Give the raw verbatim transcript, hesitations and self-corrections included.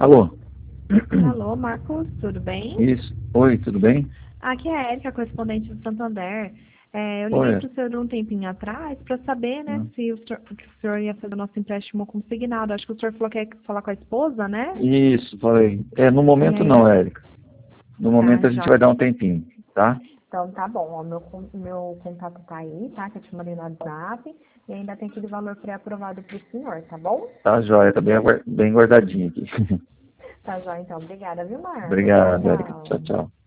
Alô? Alô, Marcos, tudo bem? Isso. Oi, tudo bem? Aqui é a Érica, correspondente do Santander. É, eu liguei Oi. para o senhor um tempinho atrás para saber, né, Hum. se o senhor, que o senhor ia fazer o nosso empréstimo consignado. Acho que o senhor falou que ia falar com a esposa, né? Isso, falei. É, no E momento não, aí? Érica. No Tá, momento a gente vai joia. dar um tempinho, tá? Então tá bom, ó, meu, con- meu contato tá aí, tá? Que eu te mandei no WhatsApp. E ainda tem aquele valor pré-aprovado para o senhor, tá bom? Tá joia, tá bem, aguar- bem guardadinho aqui. Tá joia, então. Obrigada, viu, Marcos? Tchau, Obrigado, Érica. tchau. Tchau, tchau.